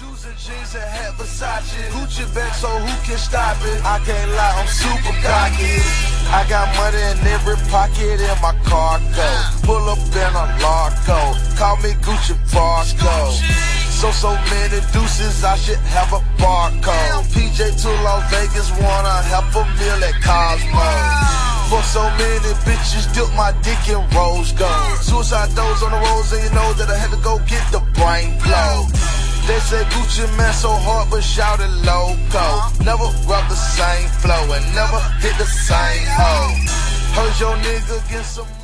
Shoes and jeans and hat Versace. Gucci back, so who can stop it? I can't lie, I'm super cocky. I got money in every pocket in my cargo. Pull up in a Largo. Call me Gucci Barco. So many deuces, I should have a barcode. PJ to Las Vegas, wanna half a meal at Cosmo. For so many bitches, dip my dick in rose gold. Suicide doors on the roads, and you know that I had to go get the brain blow. They say Gucci man so hard, but shout it loco. Never rub the same flow and never hit the same hoe. Heard your nigga get some